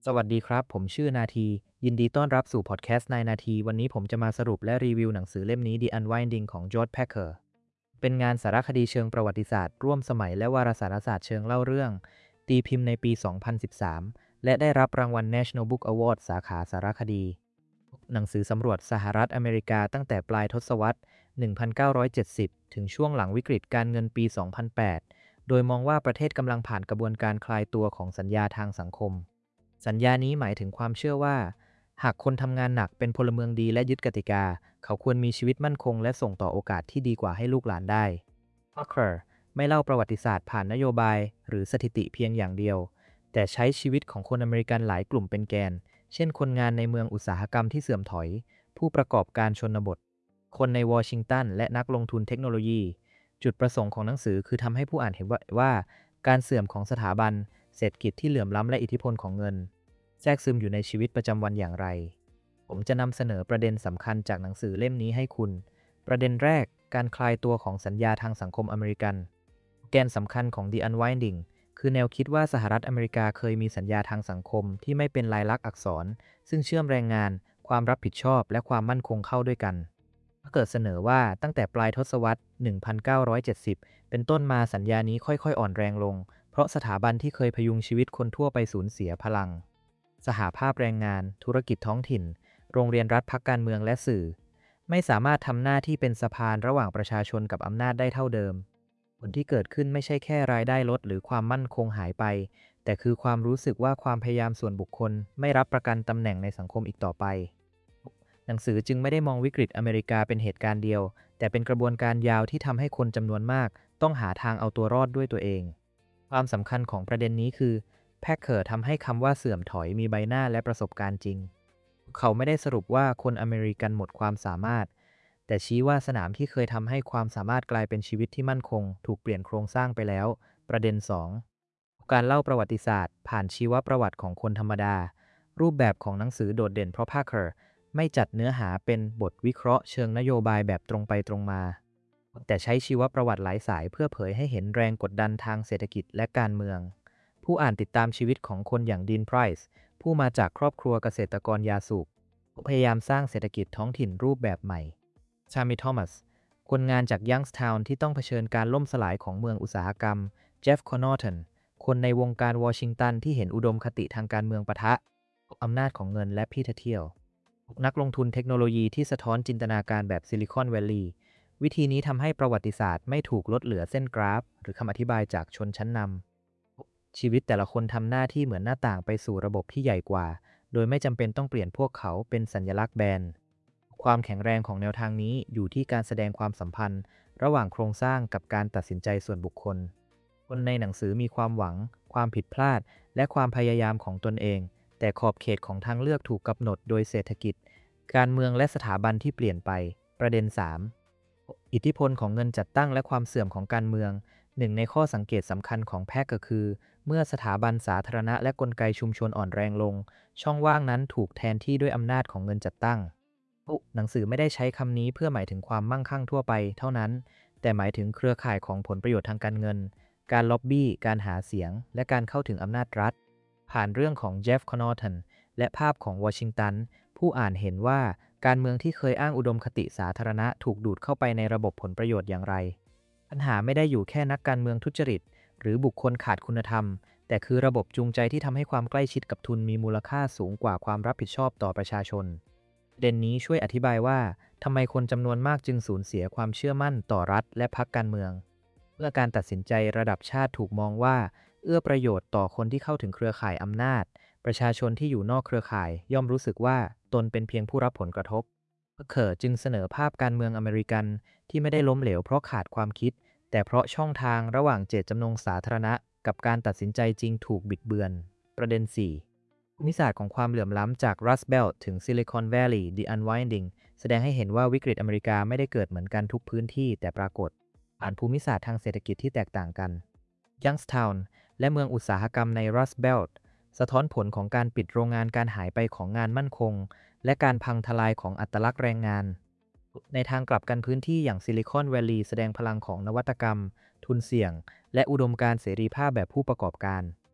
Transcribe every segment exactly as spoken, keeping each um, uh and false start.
สวัสดีครับผมชื่อนาทียินดีต้อนรับสู่พอดแคสต์นายนาทีวันนี้ผมจะมาสรุปและรีวิวหนังสือเล่มนี้ The Unwinding ของจอร์จแพคเคอร์เป็นงานสารคดีเชิงประวัติศาสตร์ร่วมสมัยและวารสารศาสตร์เชิงเล่าเรื่องตีพิมพ์ในปี สองพันสิบสาม และได้รับรางวัล National Book Award สาขาสารคดีหนังสือสำรวจสหรัฐอเมริกาตั้งแต่ปลายทศวรรษ หนึ่งพันเก้าร้อยเจ็ดสิบ ถึงช่วงหลังวิกฤตการเงินปี สองพันแปด โดยมองว่าประเทศกำลังผ่านกระบวนการคลายตัวของสัญญาทางสังคม สัญญานี้หมายถึงความเชื่อว่าหากคนทำงานหนักเป็นพลเมืองดีและยึดกติกาเขาควรมีชีวิตมั่นคงและส่งต่อโอกาสที่ดีกว่าให้ลูกหลานได้ Parker ไม่เล่าประวัติศาสตร์ผ่านนโยบายหรือสถิติเพียงอย่างเดียวแต่ใช้ชีวิตของคนอเมริกันหลายกลุ่มเป็นแกนเช่นคนงานในเมืองอุตสาหกรรมที่เสื่อมถอยผู้ประกอบการชนบทคนในวอชิงตันและนักลงทุนเทคโนโลยีจุดประสงค์ของหนังสือคือทำให้ผู้อ่านเห็นว่าว่าการเสื่อมของสถาบันเศรษฐกิจที่เหลื่อมล้ำและอิทธิพลของเงินแทรกซึมอยู่ในชีวิตประจำวันอย่างไรผมจะนำเสนอประเด็นสำคัญจากหนังสือเล่มนี้ให้คุณประเด็นแรกการคลายตัวของสัญญาทางสังคมอเมริกันแกนสำคัญของ The Unwinding คือแนวคิดว่าสหรัฐอเมริกาเคยมีสัญญาทางสังคมที่ไม่เป็นลายลักษณ์อักษรซึ่งเชื่อมแรงงานความรับผิดชอบและความมั่นคงเข้าด้วยกันเกิดเสนอว่าตั้งแต่ปลายทศวรรษ หนึ่งพันเก้าร้อยเจ็ดสิบ เป็นต้นมาสัญญานี้ค่อยๆอ่อนแรงลงเพราะสถาบันที่เคยพยุงชีวิตคนทั่วไปสูญเสียพลังสหภาพแรงงานธุรกิจท้องถิ่นโรงเรียนรัฐพรรคการเมืองและสื่อไม่สามารถทำหน้าที่เป็นสะพานระหว่างประชาชนกับอำนาจได้เท่าเดิมผลที่เกิดขึ้นไม่ใช่แค่รายได้ลดหรือความมั่นคงหายไปแต่คือความรู้สึกว่าความพยายามส่วนบุคคลไม่รับประกันตำแหน่งในสังคมอีกต่อไปหนังสือจึงไม่ได้มองวิกฤตอเมริกาเป็นเหตุการณ์เดียวแต่เป็นกระบวนการยาวที่ทำให้คนจำนวนมากต้องหาทางเอาตัวรอดด้วยตัวเองความสำคัญของประเด็นนี้คือแพคเคอร์ทำให้คำว่าเสื่อมถอยมีใบหน้าและประสบการณ์จริงเขาไม่ได้สรุปว่าคนอเมริกันหมดความสามารถแต่ชี้ว่าสนามที่เคยทำให้ความสามารถกลายเป็นชีวิตที่มั่นคงถูกเปลี่ยนโครงสร้างไปแล้วประเด็นสองการเล่าประวัติศาสตร์ผ่านชีวประวัติของคนธรรมดารูปแบบของหนังสือโดดเด่นเพราะแพคเคอร์ไม่จัดเนื้อหาเป็นบทวิเคราะห์เชิงนโยบายแบบตรงไปตรงมาแต่ใช้ชีวประวัติหลายสายเพื่อเผยให้เห็นแรงกดดันทางเศรษฐกิจและการเมืองผู้อ่านติดตามชีวิตของคนอย่างดีนไพรส์ผู้มาจากครอบครัวเกษตรกรยาสูบพยายามสร้างเศรษฐกิจท้องถิ่นรูปแบบใหม่ชามิทอมัสคนงานจากยังส์ทาวน์ที่ต้องเผชิญการล่มสลายของเมืองอุตสาหกรรมเจฟคอนนอร์ตันคนในวงการวอชิงตันที่เห็นอุดมคติทางการเมืองปะทะอำนาจของเงินและพี่เที่ยวนักลงทุนเทคโนโลยีที่สะท้อนจินตนาการแบบซิลิคอนแวลลีย์วิธีนี้ทำให้ประวัติศาสตร์ไม่ถูกลดเหลือเส้นกราฟหรือคำอธิบายจากชนชั้นนำชีวิตแต่ละคนทำหน้าที่เหมือนหน้าต่างไปสู่ระบบที่ใหญ่กว่าโดยไม่จำเป็นต้องเปลี่ยนพวกเขาเป็นสัญลักษณ์แบนความแข็งแรงของแนวทางนี้อยู่ที่การแสดงความสัมพันธ์ระหว่างโครงสร้างกับการตัดสินใจส่วนบุคคลคนในหนังสือมีความหวังความผิดพลาดและความพยายามของตนเองแต่ขอบเขตของทางเลือกถูกกำหนดโดยเศรษฐกิจการเมืองและสถาบันที่เปลี่ยนไปประเด็นสามอิทธิพลของเงินจัดตั้งและความเสื่อมของการเมืองหนึ่งในข้อสังเกตสำคัญของแพคก็คือเมื่อสถาบันสาธารณะและกลไกชุมชนอ่อนแรงลงช่องว่างนั้นถูกแทนที่ด้วยอำนาจของเงินจัดตั้งหนังสือไม่ได้ใช้คำนี้เพื่อหมายถึงความมั่งคั่งทั่วไปเท่านั้นแต่หมายถึงเครือข่ายของผลประโยชน์ทางการเงินการล็อบบี้การหาเสียงและการเข้าถึงอำนาจรัฐผ่านเรื่องของเจฟคอนนอร์ตันและภาพของวอชิงตันผู้อ่านเห็นว่าการเมืองที่เคยอ้างอุดมคติสาธารณะถูกดูดเข้าไปในระบบผลประโยชน์อย่างไรปัญหาไม่ได้อยู่แค่นักการเมืองทุจริตหรือบุคคลขาดคุณธรรมแต่คือระบบจูงใจที่ทำให้ความใกล้ชิดกับทุนมีมูลค่าสูงกว่าความรับผิดชอบต่อประชาชนประเด็นนี้ช่วยอธิบายว่าทำไมคนจำนวนมากจึงสูญเสียความเชื่อมั่นต่อรัฐและพรรคการเมืองเมื่อการตัดสินใจระดับชาติถูกมองว่าเอื้อประโยชน์ต่อคนที่เข้าถึงเครือข่ายอำนาจประชาชนที่อยู่นอกเครือข่ายย่อมรู้สึกว่าตนเป็นเพียงผู้รับผลกระทบเคอร์จึงเสนอภาพการเมืองอเมริกันที่ไม่ได้ล้มเหลวเพราะขาดความคิดแต่เพราะช่องทางระหว่างเจตจำนงสาธารณะกับการตัดสินใจจริงถูกบิดเบือนประเด็นสี่ภูมิศาสตร์ของความเหลื่อมล้ำจาก Rust Belt ถึง Silicon Valley The Unwinding แสดงให้เห็นว่าวิกฤตอเมริกาไม่ได้เกิดเหมือนกันทุกพื้นที่แต่ปรากฏผ่านภูมิศาสตร์ทางเศรษฐกิจที่แตกต่างกัน Youngstown และเมืองอุตสาหกรรมใน Rust Belt สะท้อนผลของการปิดโรงงานการหายไปของงานมั่นคงและการพังทลายของอัตลักษณ์แรงงานในทางกลับกันพื้นที่อย่างซิลิคอนแวลลีย์แสดงพลังของนวัตกรรมทุนเสี่ยงและอุดมการณ์เสรีภาพแบบผู้ประกอบการ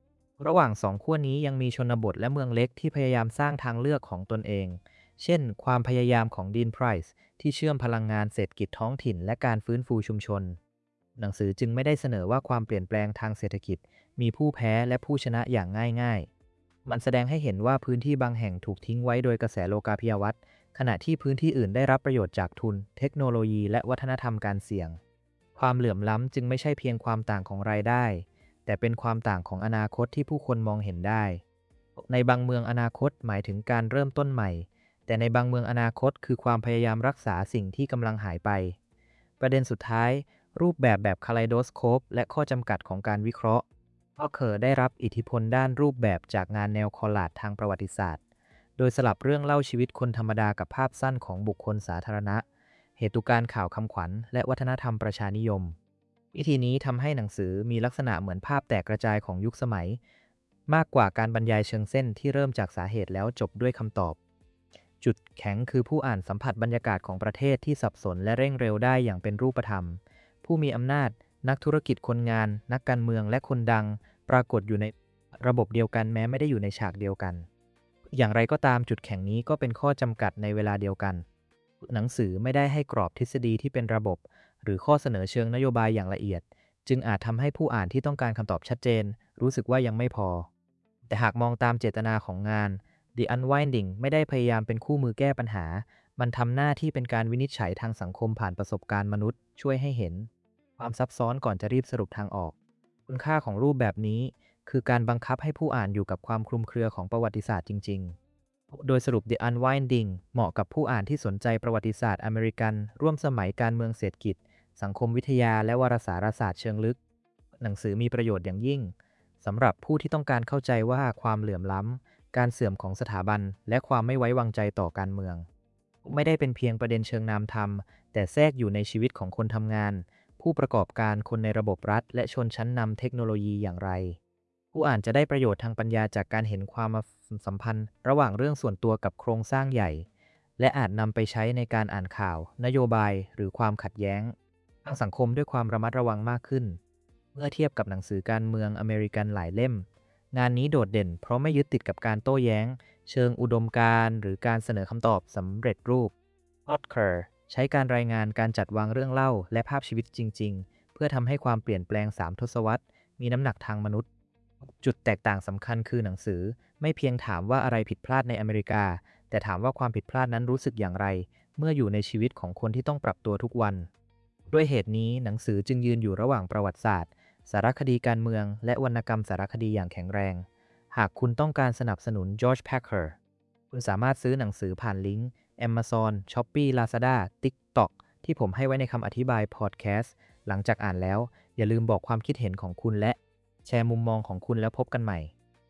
ระหว่างสองขั้วนี้ยังมีชนบทและเมืองเล็กที่พยายามสร้างทางเลือกของตนเอง เช่น ความพยายามของดีนไพรส์ที่เชื่อมพลังงานเศรษฐกิจท้องถิ่นและการฟื้นฟูชุมชน หนังสือจึงไม่ได้เสนอว่าความเปลี่ยนแปลงทางเศรษฐกิจมีผู้แพ้และผู้ชนะอย่างง่ายๆ มันแสดงให้เห็นว่าพื้นที่บางแห่งถูกทิ้งไว้โดยกระแสโลกาภิวัตน์ขณะที่พื้นที่อื่นได้รับประโยชน์จากทุน เทคโนโลยีและวัฒนธรรมการเสี่ยง ความเหลื่อมล้ำจึงไม่ใช่เพียงความต่างของรายได้ แต่เป็นความต่างของอนาคตที่ผู้คนมองเห็นได้ ในบางเมืองอนาคตหมายถึงการเริ่มต้นใหม่ แต่ในบางเมืองอนาคตคือความพยายามรักษาสิ่งที่กำลังหายไป ประเด็นสุดท้ายรูปแบบแบบคาไลโดสโคปและข้อจำกัดของการวิเคราะห์ก็เคยได้รับอิทธิพลด้านรูปแบบจากงานแนวคอลลาจทางประวัติศาสตร์ โดยสลับเรื่องเล่าชีวิตคนธรรมดากับภาพสั้นของบุคคลสาธารณะ เหตุการณ์ข่าวคำขวัญและวัฒนธรรมประชานิยม วิธีนี้ทำให้หนังสือมีลักษณะเหมือนภาพแตกกระจายของยุคสมัย มากกว่าการบรรยายเชิงเส้นที่เริ่มจากสาเหตุแล้วจบด้วยคำตอบ จุดแข็งคือผู้อ่านสัมผัสบรรยากาศของประเทศที่สับสนและเร่งเร็วได้อย่างเป็นรูปธรรม ผู้มีอำนาจ นักธุรกิจคนงาน นักการเมืองและคนดัง ปรากฏอยู่ในระบบเดียวกันแม้ไม่ได้อยู่ในฉากเดียวกัน อย่างไรก็ตามจุดแข็งนี้ก็เป็นข้อจำกัดในเวลาเดียวกัน หนังสือไม่ได้ให้กรอบทฤษฎีที่เป็นระบบ หรือข้อเสนอเชิงนโยบายอย่างละเอียด จึงอาจทำให้ผู้อ่านที่ต้องการคำตอบชัดเจน รู้สึกว่ายังไม่พอ แต่หากมองตามเจตนาของงาน The Unwinding ไม่ได้พยายามเป็นคู่มือแก้ปัญหา มันทำหน้าที่เป็นการวินิจฉัยทางสังคมผ่านประสบการณ์มนุษย์ช่วยให้เห็นความซับซ้อนก่อนจะรีบสรุปทางออก คุณค่าของรูปแบบนี้คือการบังคับให้ผู้อ่านอยู่กับความคลุมเครือของประวัติศาสตร์จริงๆ โดยสรุป The Unwinding เหมาะกับผู้อ่านที่สนใจประวัติศาสตร์อเมริกันร่วมสมัยการเมืองเศรษฐกิจสังคมวิทยาและวารสารศาสตร์เชิงลึก หนังสือมีประโยชน์อย่างยิ่งสำหรับผู้ที่ต้องการเข้าใจว่าความเหลื่อมล้ำการเสื่อมของสถาบันและความไม่ไว้วางใจต่อการเมืองไม่ได้เป็นเพียงประเด็นเชิงนามธรรมแต่แทรกอยู่ในชีวิตของคนทำงานผู้ประกอบการคนในระบบรัฐและชนชั้นนำเทคโนโลยีอย่างไรผู้อ่านจะได้ประโยชน์ทางปัญญาจากการเห็นความสัมพันธ์ระหว่างเรื่องส่วนตัวกับโครงสร้างใหญ่และอาจนำไปใช้ในการอ่านข่าวนโยบายหรือความขัดแย้งทางสังคมด้วยความระมัดระวังมากขึ้นเมื่อเทียบกับหนังสือการเมืองอเมริกันหลายเล่มงานนี้โดดเด่นเพราะไม่ยึดติดกับการโต้แย้งเชิงอุดมการณ์หรือการเสนอคำตอบสำเร็จรูปออตเคอร์ใช้การรายงานการจัดวางเรื่องเล่าและภาพชีวิตจริงๆเพื่อทำให้ความเปลี่ยนแปลงสามทศวรรษมีน้ำหนักทางมนุษย์จุดแตกต่างสำคัญคือหนังสือไม่เพียงถามว่าอะไรผิดพลาดในอเมริกาแต่ถามว่าความผิดพลาดนั้นรู้สึกอย่างไรเมื่ออยู่ในชีวิตของคนที่ต้องปรับตัวทุกวันด้วยเหตุนี้หนังสือจึงยืนอยู่ระหว่างประวัติศาสตร์สารคดีการเมืองและวรรณกรรมสารคดีอย่างแข็งแรงหากคุณต้องการสนับสนุนจอร์จแพคเคอร์คุณสามารถซื้อหนังสือผ่านลิงก์ Amazon, Shopee, Lazada, TikTok ที่ผมให้ไว้ในคำอธิบายพอดแคสต์หลังจากอ่านแล้วอย่าลืมบอกความคิดเห็นของคุณและแชร์มุมมองของคุณแล้วพบกันใหม่